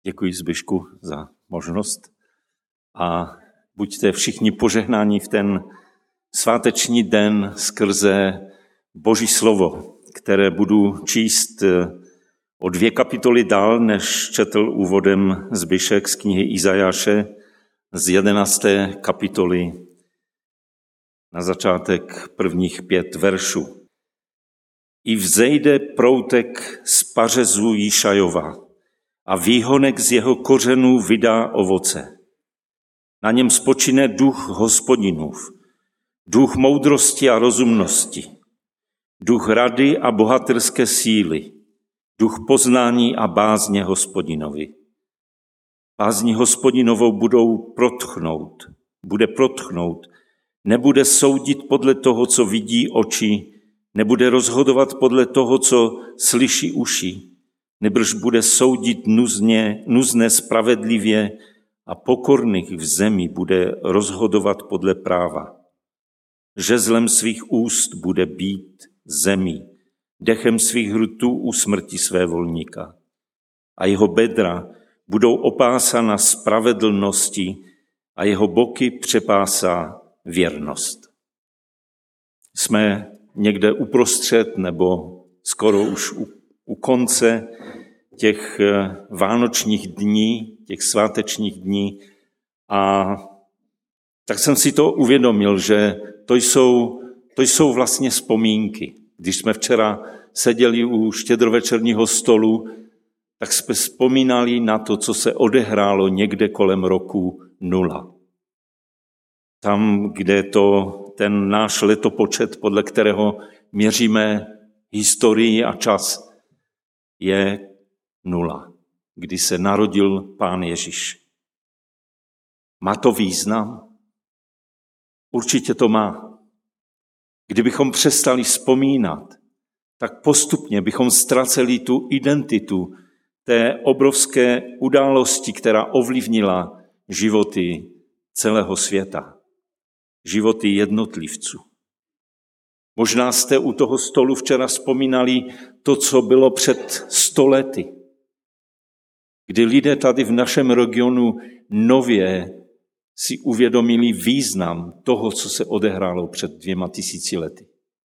Děkuji Zbyšku za možnost a buďte všichni požehnáni v ten sváteční den skrze Boží slovo, které budu číst o 2 kapitoly dál, než četl úvodem Zbyšek z knihy Izajáše z 11. kapitoly na začátek prvních 5 veršů. I vzejde proutek z pařezu Jíšajova a výhonek z jeho kořenů vydá ovoce. Na něm spočine duch Hospodinův, duch moudrosti a rozumnosti, duch rady a bohatyrské síly, duch poznání a bázně Hospodinovi. Bázní Hospodinovou bude protchnout, nebude soudit podle toho, co vidí oči, nebude rozhodovat podle toho, co slyší uši, nebrž bude soudit nuzné spravedlivě a pokorných v zemi bude rozhodovat podle práva. Žezlem svých úst bude bít zemí, dechem svých hrtů usmrtí své volníka. A jeho bedra budou opásána spravedlnosti a jeho boky přepásá věrnost. Jsme někde uprostřed nebo skoro už u konce těch vánočních dní, těch svátečních dní a tak jsem si to uvědomil, že to jsou vlastně vzpomínky. Když jsme včera seděli u štědrovečerního stolu, tak jsme vzpomínali na to, co se odehrálo někde kolem roku 0. Tam, kde ten náš letopočet, podle kterého měříme historii a čas, je 0, kdy se narodil Pán Ježíš. Má to význam? Určitě to má. Kdybychom přestali vzpomínat, tak postupně bychom ztraceli tu identitu té obrovské události, která ovlivnila životy celého světa, životy jednotlivců. Možná jste u toho stolu včera vzpomínali to, co bylo před 100 lety, kdy lidé tady v našem regionu nově si uvědomili význam toho, co se odehrálo před 2000 lety.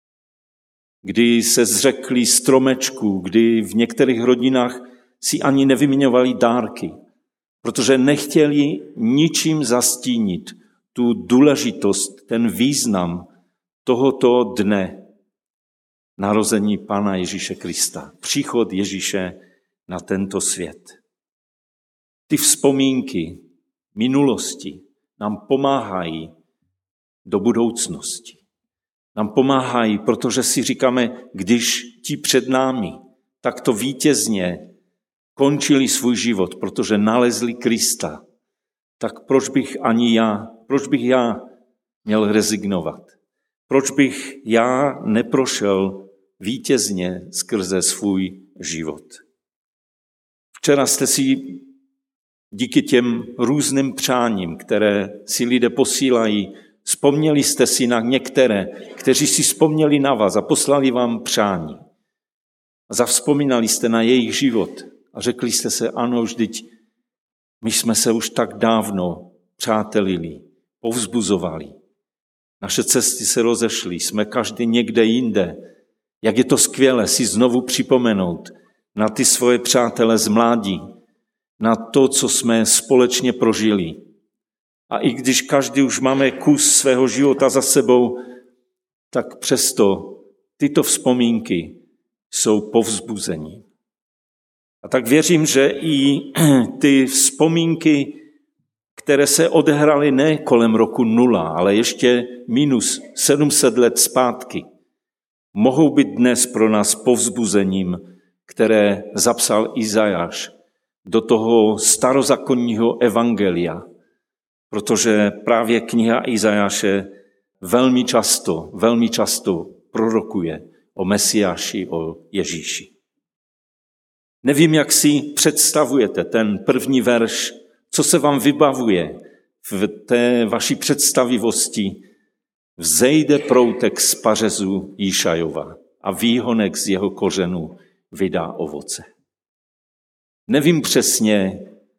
Kdy se zřekli stromečků, kdy v některých rodinách si ani nevyměňovali dárky, protože nechtěli ničím zastínit tu důležitost, ten význam tohoto dne narození Pána Ježíše Krista, příchod Ježíše na tento svět. Ty vzpomínky minulosti nám pomáhají do budoucnosti. Nám pomáhají, protože si říkáme, když ti před námi takto vítězně končili svůj život, protože nalezli Krista, tak proč bych já měl rezignovat? Proč bych já neprošel vítězně skrze svůj život? Včera jste si díky těm různým přáním, které si lidé posílají, vzpomněli jste si na některé, kteří si vzpomněli na vás a poslali vám přání. A zavzpomínali jste na jejich život a řekli jste se, ano, vždyť my jsme se už tak dávno přátelili, povzbuzovali. Naše cesty se rozešly, jsme každý někde jinde. Jak je to skvělé si znovu připomenout na ty svoje přátele z mládí, na to, co jsme společně prožili. A i když každý už máme kus svého života za sebou, tak přesto tyto vzpomínky jsou povzbuzení. A tak věřím, že i ty vzpomínky, které se odehrály ne kolem roku 0, ale ještě minus 700 let zpátky, mohou být dnes pro nás povzbuzením, které zapsal Izajáš do toho starozákonního evangelia, protože právě kniha Izajáše velmi často prorokuje o Mesiáši, o Ježíši. Nevím, jak si představujete ten první verš, co se vám vybavuje v té vaší představivosti. Vzejde proutek z pařezu Jíšajova a výhonek z jeho kořenů vydá ovoce. Nevím přesně,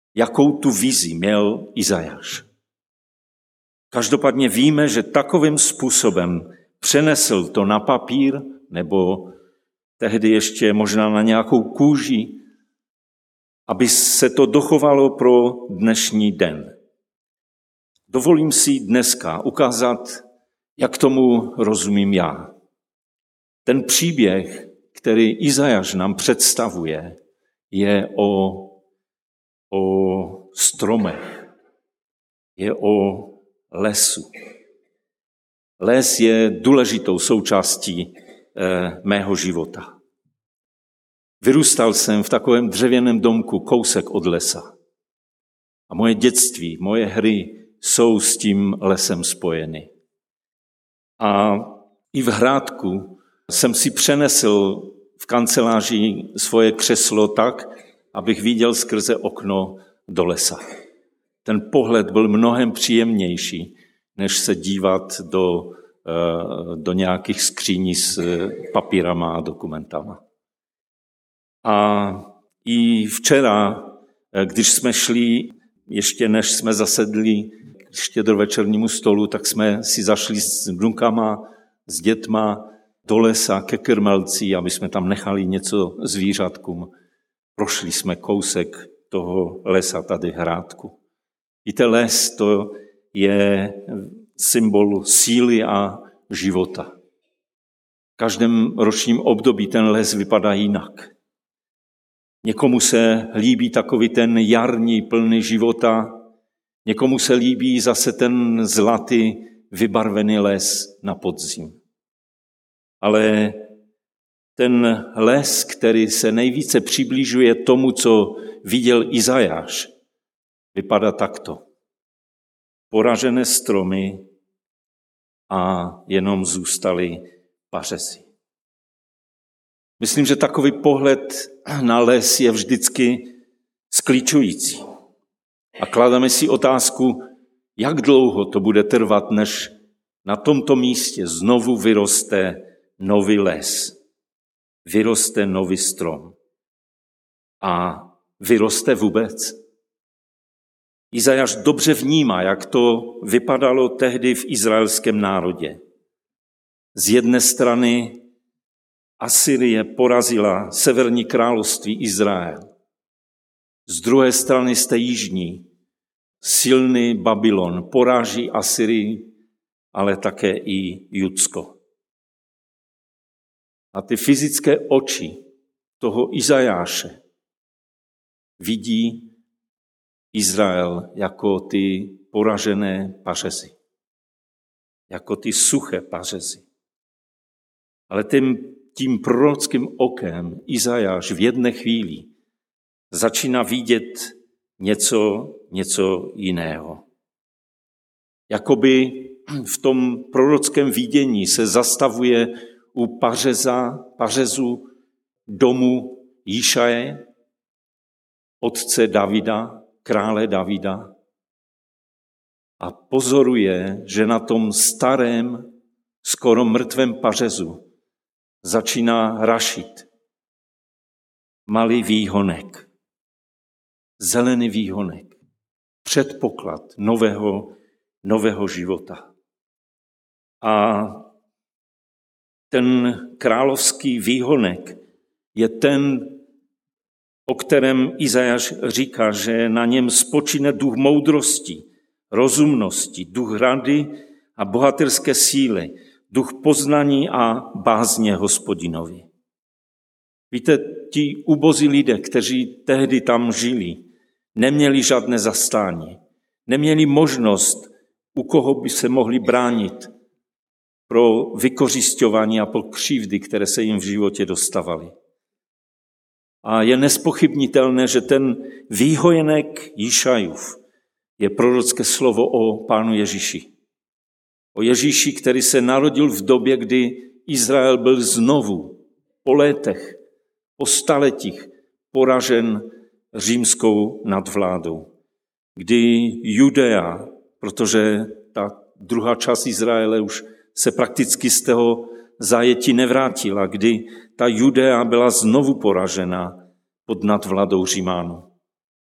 jakou tu vizi měl Izajáš. Každopádně víme, že takovým způsobem přenesl to na papír, nebo tehdy ještě možná na nějakou kůži, aby se to dochovalo pro dnešní den. Dovolím si dneska ukázat, jak tomu rozumím já. Ten příběh, který Izajáš nám představuje, je o stromech, je o lesu. Les je důležitou součástí mého života. Vyrůstal jsem v takovém dřevěném domku kousek od lesa. A moje dětství, moje hry jsou s tím lesem spojeny. A i v Hrádku jsem si přenesl v kanceláři svoje křeslo tak, abych viděl skrze okno do lesa. Ten pohled byl mnohem příjemnější, než se dívat do nějakých skříní s papírama a dokumentama. A i včera, když jsme šli, ještě než jsme zasedli k štědrovečernímu stolu, tak jsme si zašli s vnukama, s dětma do lesa ke krmelci, aby jsme tam nechali něco zvířatkům. Prošli jsme kousek toho lesa tady v Hrádku. Víte, les to je symbol síly a života. V každém ročním období ten les vypadá jinak. Někomu se líbí takový ten jarní, plný života, někomu se líbí zase ten zlatý, vybarvený les na podzim. Ale ten les, který se nejvíce přibližuje tomu, co viděl Izajáš, vypadá takto. Poražené stromy a jenom zůstaly pařezy. Myslím, že takový pohled na les je vždycky skličující. A klademe si otázku, jak dlouho to bude trvat, než na tomto místě znovu vyroste nový les, vyroste nový strom. A vyroste vůbec? Izajáš dobře vnímá, jak to vypadalo tehdy v izraelském národě. Z jedné strany Asyrie porazila severní království Izrael. Z druhé strany z té jižní silný Babylon poráží Asyrii, ale také i Judsko. A ty fyzické oči toho Izajáše vidí Izrael jako ty poražené pařezy, jako ty suché pařezy. Ale tím prorockým okem Izajáš v jedné chvíli začíná vidět něco jiného. Jakoby v tom prorockém vidění se zastavuje u pařezu domu Jíšaje, otce Davida, krále Davida, a pozoruje, že na tom starém, skoro mrtvém pařezu začíná rašit malý výhonek, zelený výhonek, předpoklad nového života. A ten královský výhonek je ten, o kterém Izajáš říká, že na něm spočine duch moudrosti, rozumnosti, duch rady a bohatyrské síly, duch poznání a bázně Hospodinovi. Víte, ti ubozí lidé, kteří tehdy tam žili, neměli žádné zastání, neměli možnost, u koho by se mohli bránit pro vykořisťování a pro křivdy, které se jim v životě dostávaly. A je nespochybnitelné, že ten výhojenek Jíšajův je prorocké slovo o Pánu Ježíši. O Ježíši, který se narodil v době, kdy Izrael byl znovu po létech, po staletích poražen římskou nadvládou. Kdy Judea, protože ta druhá část Izraele už se prakticky z toho zajetí nevrátila, kdy ta Judea byla znovu poražena pod nadvládou Římanů.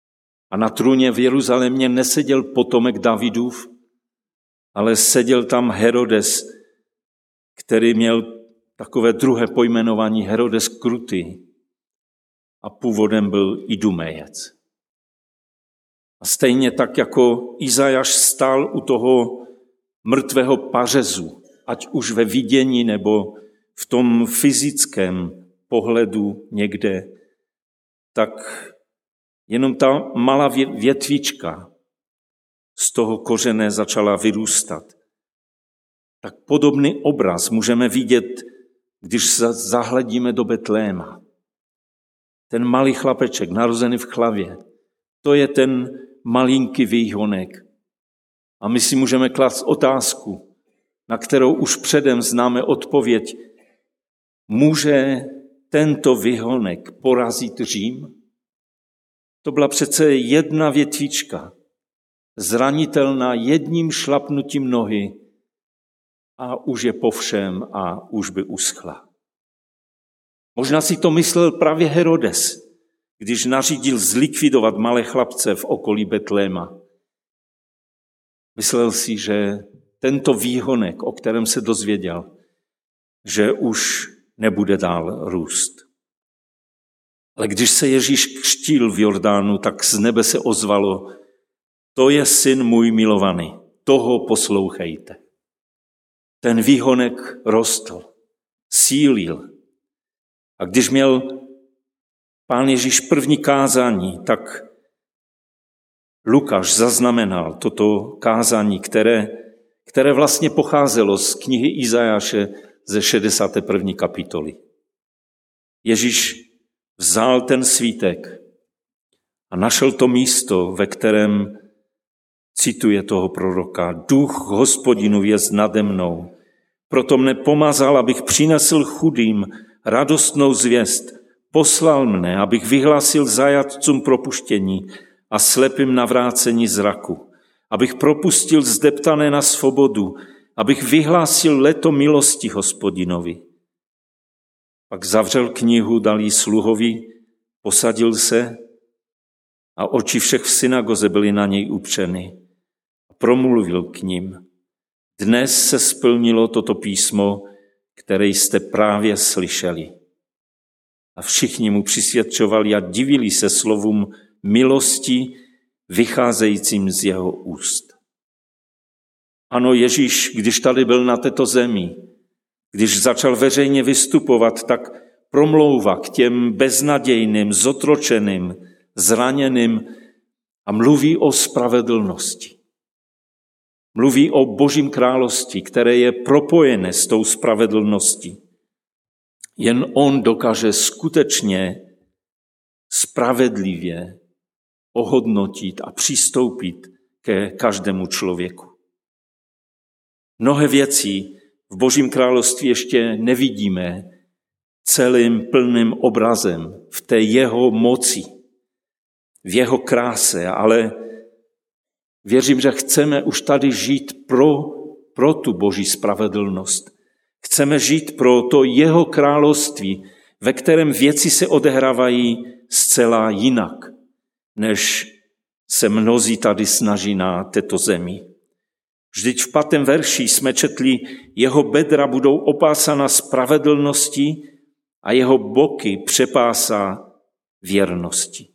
A na trůně v Jeruzalémě neseděl potomek Davidův, ale seděl tam Herodes, který měl takové druhé pojmenování Herodes Krutý a původem byl Idumejec. A stejně tak, jako Izajáš stál u toho mrtvého pařezu, ať už ve vidění nebo v tom fyzickém pohledu někde, tak jenom ta malá větvička z toho kořene začala vyrůstat. Tak podobný obraz můžeme vidět, když zahledíme do Betléma. Ten malý chlapeček, narozený v chlavě, to je ten malinký výhonek. A my si můžeme klást otázku, na kterou už předem známe odpověď. Může tento výhonek porazit Řím? To byla přece jedna větvička, zranitelná jedním šlapnutím nohy a už je po všem a už by uschla. Možná si to myslel právě Herodes, když nařídil zlikvidovat malé chlapce v okolí Betléma. Myslel si, že tento výhonek, o kterém se dozvěděl, že už nebude dál růst. Ale když se Ježíš křtil v Jordánu, tak z nebe se ozvalo: to je syn můj milovaný, toho poslouchejte. Ten výhonek rostl, sílil. A když měl Pán Ježíš první kázání, tak Lukáš zaznamenal toto kázání, které vlastně pocházelo z knihy Izajáše ze 61. kapitoly. Ježíš vzal ten svítek a našel to místo, ve kterém cituje toho proroka: Duch Hospodinův jest nade mnou, proto mne pomazal, abych přinesl chudým radostnou zvěst, poslal mne, abych vyhlásil zajatcům propuštění a slepým navrácení zraku, abych propustil zdeptané na svobodu, abych vyhlásil leto milosti Hospodinovi. Pak zavřel knihu, dal jí sluhovi, posadil se a oči všech v synagoze byly na něj upřeny. A promluvil k nim: dnes se splnilo toto písmo, které jste právě slyšeli. A všichni mu přisvědčovali a divili se slovům milosti vycházejícím z jeho úst. Ano, Ježíš, když tady byl na této zemi, když začal veřejně vystupovat, tak promlouvá k těm beznadějným, zotročeným, zraněným a mluví o spravedlnosti. Mluví o Božím království, které je propojené s tou spravedlností. Jen on dokáže skutečně spravedlivě ohodnotit a přistoupit ke každému člověku. Mnohé věci v Božím království ještě nevidíme celým plným obrazem v té jeho moci, v jeho kráse, ale věřím, že chceme už tady žít pro tu Boží spravedlnost. Chceme žít pro to jeho království, ve kterém věci se odehrávají zcela jinak, než se mnozí tady snaží na této zemi. Vždyť v 5. verši jsme četli: jeho bedra budou opásána spravedlností a jeho boky přepásá věrností.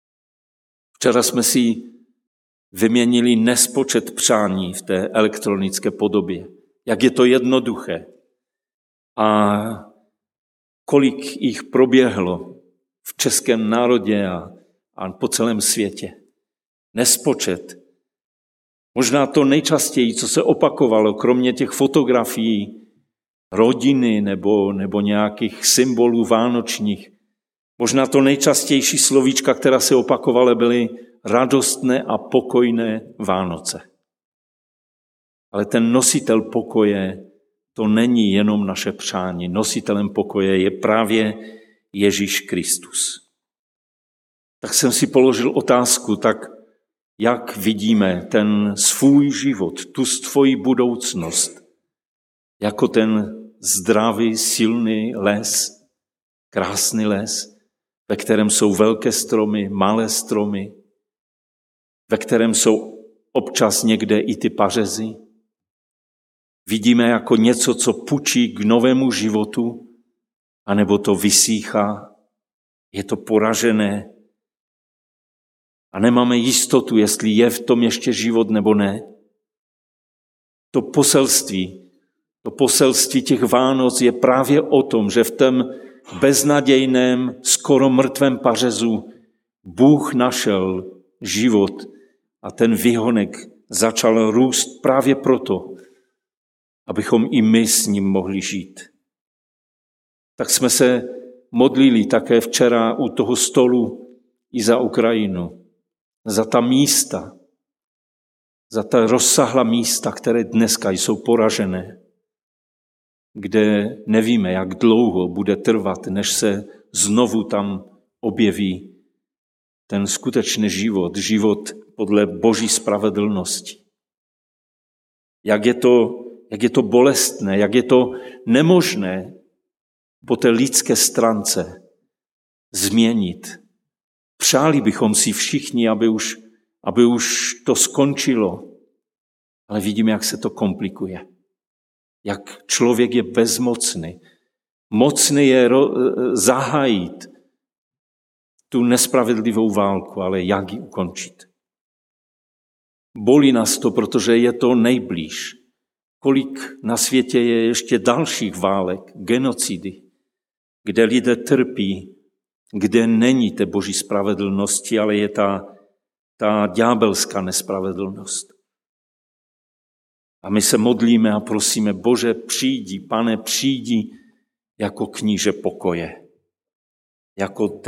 Včera jsme si vyměnili nespočet přání v té elektronické podobě. Jak je to jednoduché. A kolik jich proběhlo v českém národě a po celém světě. Nespočet. Možná to nejčastěji, co se opakovalo, kromě těch fotografií rodiny nebo nějakých symbolů vánočních, možná to nejčastější slovíčka, která se opakovala, byly radostné a pokojné Vánoce. Ale ten nositel pokoje, to není jenom naše přání. Nositelem pokoje je právě Ježíš Kristus. Tak jsem si položil otázku, tak jak vidíme ten svůj život, tu tvoji budoucnost, jako ten zdravý, silný les, krásný les, ve kterém jsou velké stromy, malé stromy, ve kterém jsou občas někde i ty pařezy. Vidíme jako něco, co pučí k novému životu, anebo to vysíchá, je to poražené a nemáme jistotu, jestli je v tom ještě život nebo ne. To poselství těch Vánoc je právě o tom, že v tom beznadějném, skoro mrtvém pařezu Bůh našel život a ten výhonek začal růst právě proto, abychom i my s ním mohli žít. Tak jsme se modlili také včera u toho stolu i za Ukrajinu, za ta místa, za ta rozsáhlá místa, které dneska jsou poražené, kde nevíme, jak dlouho bude trvat, než se znovu tam objeví ten skutečný život podle Boží spravedlnosti. Jak je to bolestné, jak je to nemožné po té lidské stránce změnit. Přáli bychom si všichni, aby už to skončilo, ale vidíme, jak se to komplikuje. Jak člověk je bezmocný. Mocný je zahájit tu nespravedlivou válku, ale jak ji ukončit. Bolí nás to, protože je to nejblíž. Kolik na světě je ještě dalších válek, genocidy, kde lidé trpí, kde není té Boží spravedlnosti, ale je ta ďábelská nespravedlnost. A my se modlíme a prosíme, Bože, přijdi, Pane, přijdi jako kníže pokoje, jako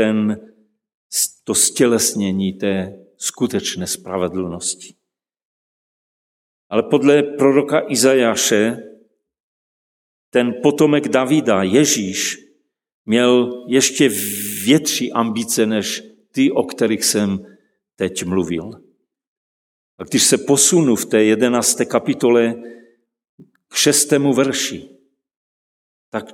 to stělesnění té skutečné spravedlnosti. Ale podle proroka Izajáše ten potomek Davida, Ježíš, měl ještě větší ambice než ty, o kterých jsem teď mluvil. A když se posunu v té 11. kapitole k 6. verši, tak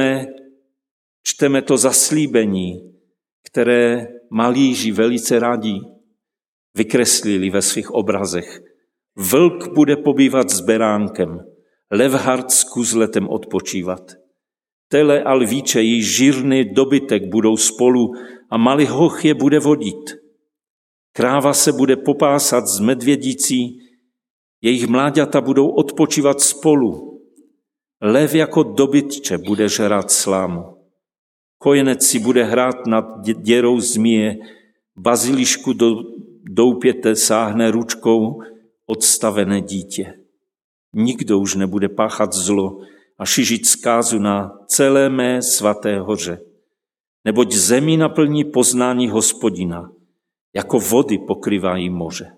čteme to zaslíbení, které malíři velice rádi vykreslili ve svých obrazech. Vlk bude pobývat s beránkem, levhart s kuzletem odpočívat. Tele a lvíče, její žírný dobytek budou spolu a malý hoch je bude vodit. Kráva se bude popásat s medvědicí, jejich mláďata budou odpočívat spolu. Lev jako dobytče bude žrat slámu. Kojenec si bude hrát nad děrou zmije, bazilišku do doupěte sáhne ručkou odstavené dítě. Nikdo už nebude páchat zlo a šižit zkázu na celé mé svaté hoře. Neboť zemi naplní poznání Hospodina, jako vody pokrývají moře.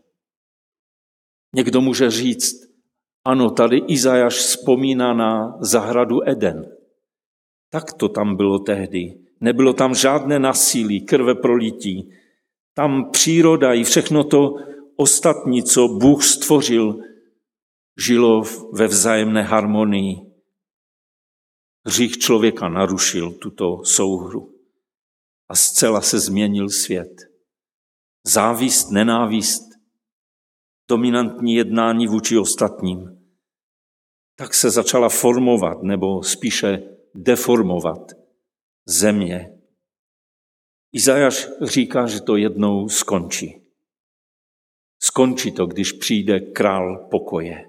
Někdo může říct, ano, tady Izajáš vzpomíná na zahradu Eden. Tak to tam bylo tehdy. Nebylo tam žádné násilí, krve prolití. Tam příroda i všechno to ostatní, co Bůh stvořil, žilo ve vzájemné harmonii. Hřích člověka narušil tuto souhru a zcela se změnil svět. Závist, nenávist, dominantní jednání vůči ostatním. Tak se začala formovat, nebo spíše deformovat země. Izajáš říká, že to jednou skončí. Skončí to, když přijde král pokoje.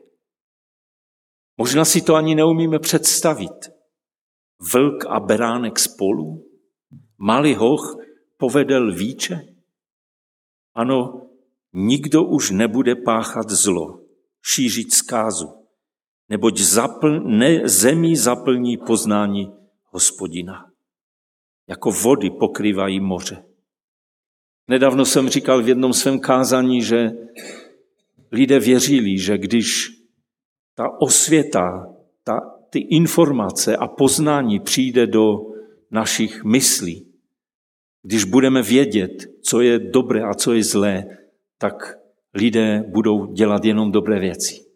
Možná si to ani neumíme představit. Vlk a beránek spolu? Malý hoch povede lvíče? Ano, nikdo už nebude páchat zlo, šířit zkázu, neboť zemi zaplní poznání Hospodina. Jako vody pokrývají moře. Nedávno jsem říkal v jednom svém kázání, že lidé věřili, že když ta osvěta, ty informace a poznání přijde do našich myslí, když budeme vědět, co je dobré a co je zlé, tak lidé budou dělat jenom dobré věci.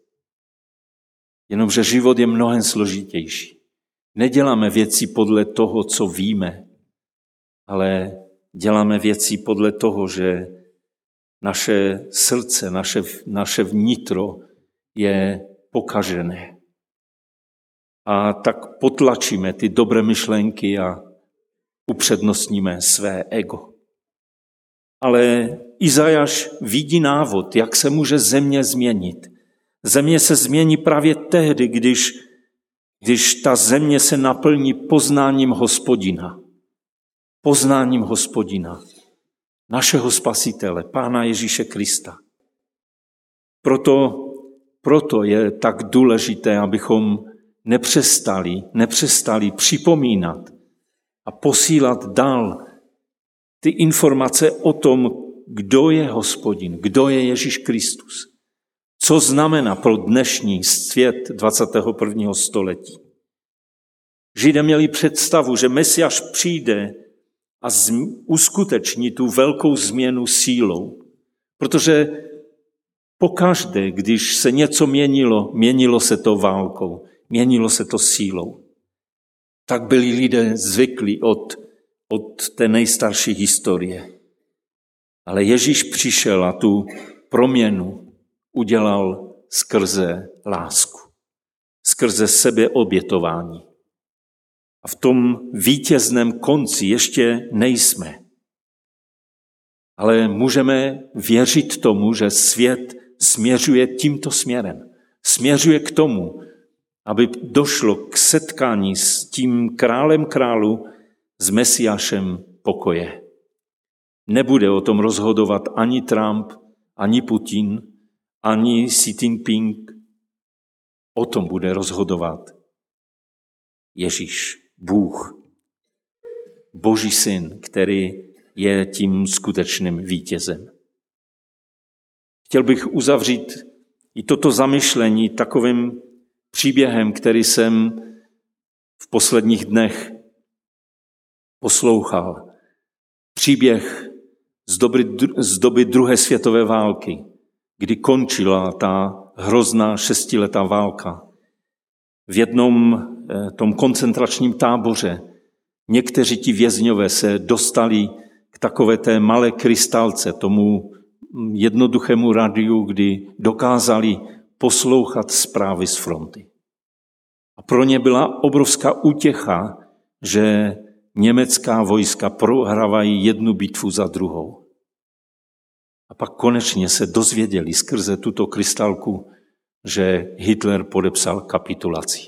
Jenomže život je mnohem složitější. Neděláme věci podle toho, co víme, ale děláme věci podle toho, že naše srdce, naše vnitro je pokažené. A tak potlačíme ty dobré myšlenky a upřednostníme své ego. Ale Izajáš vidí návod, jak se může země změnit. Země se změní právě tehdy, když ta země se naplní poznáním Hospodina. Poznáním Hospodina, našeho Spasitele, Pána Ježíše Krista. Proto je tak důležité, abychom nepřestali připomínat a posílat dál ty informace o tom, kdo je Hospodin, kdo je Ježíš Kristus. Co znamená pro dnešní svět 21. století. Židé měli představu, že Mesiáš přijde a uskuteční tu velkou změnu sílou. Protože pokaždé, když se něco měnilo se to válkou, měnilo se to sílou. Tak byli lidé zvyklí od té nejstarší historie. Ale Ježíš přišel a tu proměnu udělal skrze lásku, skrze sebeobětování. A v tom vítězném konci ještě nejsme. Ale můžeme věřit tomu, že svět směřuje tímto směrem. Směřuje k tomu, aby došlo k setkání s tím králem králu, s Mesiášem pokoje. Nebude o tom rozhodovat ani Trump, ani Putin, ani Xi Jinping. O tom bude rozhodovat Ježíš, Bůh, Boží syn, který je tím skutečným vítězem. Chtěl bych uzavřít i toto zamyšlení takovým příběhem, který jsem v posledních dnech poslouchal. Příběh z doby druhé světové války, kdy končila ta hrozná 6letá válka. V jednom tom koncentračním táboře někteří ti vězňové se dostali k takové té malé krystalce, tomu jednoduchému radiu, kdy dokázali poslouchat zprávy z fronty. A pro ně byla obrovská útěcha, že německá vojska prohrávají jednu bitvu za druhou. A pak konečně se dozvěděli skrze tuto krystalku, že Hitler podepsal kapitulaci.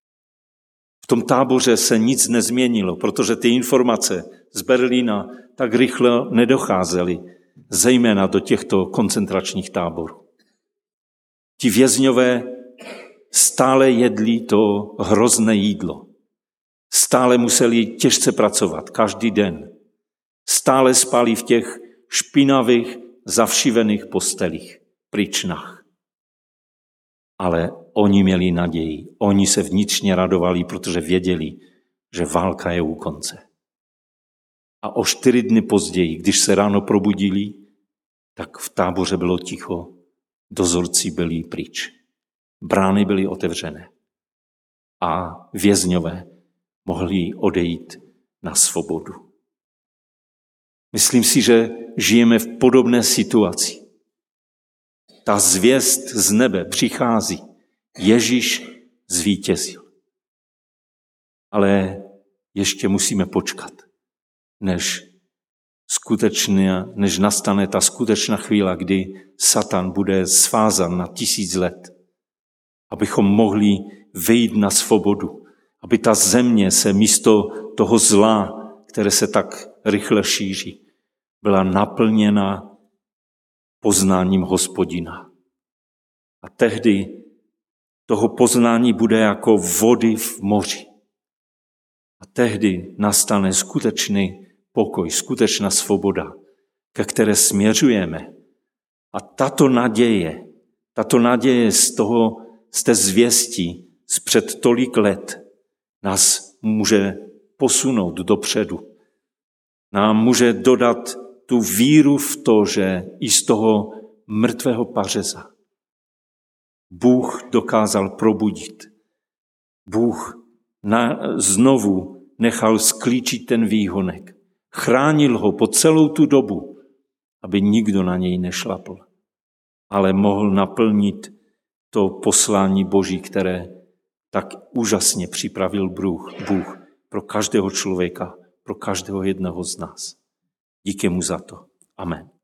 V tom táboře se nic nezměnilo, protože ty informace z Berlína tak rychle nedocházely, zejména do těchto koncentračních táborů. Ti vězňové stále jedli to hrozné jídlo. Stále museli těžce pracovat, každý den. Stále spali v těch špinavých, zavšivených postelích, pryčnách. Ale oni měli naději. Oni se vnitřně radovali, protože věděli, že válka je u konce. A o 4 dny později, když se ráno probudili, tak v táboře bylo ticho, dozorci byli pryč. Brány byly otevřené. A vězňové mohli odejít na svobodu. Myslím si, že žijeme v podobné situaci. Ta zvěst z nebe přichází. Ježíš zvítězil. Ale ještě musíme počkat, než nastane ta skutečná chvíle, kdy Satan bude svázan na 1000 let, abychom mohli vyjít na svobodu, aby ta země se místo toho zla, které se tak rychle šíří, byla naplněna poznáním Hospodina. A tehdy toho poznání bude jako vody v moři. A tehdy nastane skutečný pokoj, skutečná svoboda, ke které směřujeme. A tato naděje z té zvěsti zpřed tolik let nás může posunout dopředu. Nám může dodat tu víru v to, že i z toho mrtvého pařeza Bůh dokázal probudit. Bůh znovu nechal sklíčit ten výhonek. Chránil ho po celou tu dobu. aby nikdo na něj nešlapl, ale mohl naplnit to poslání Boží, které tak úžasně připravil Bůh pro každého člověka, pro každého jednoho z nás. Díky mu za to. Amen.